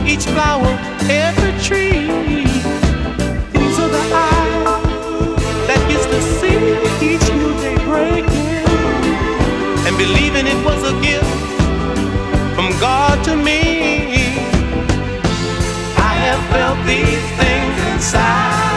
each flower, every tree. These are the eyes that used to see each new day breaking, and believing it was a gift from God to me. I have felt these things inside.